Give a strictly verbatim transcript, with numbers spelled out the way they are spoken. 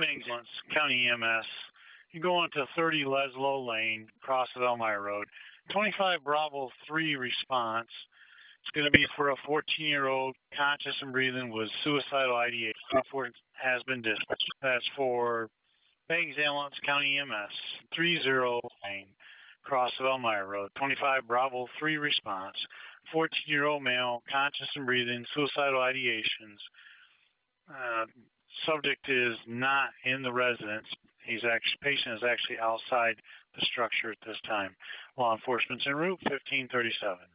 Bing's County E M S. You go on to thirty Leslow Lane, across of Elmira Road. twenty-five Bravo three response. It's going to be for a fourteen-year-old conscious and breathing with suicidal ideation. Has been dispatched. That's for Bangs Ambulance County E M S. thirty Lane, across of Elmira Road. twenty-five Bravo three response. fourteen-year-old male, conscious and breathing, suicidal ideations. Uh, subject is not in the residence. He's actually patient is actually outside the structure at this time. Law enforcement's en route, fifteen thirty-seven.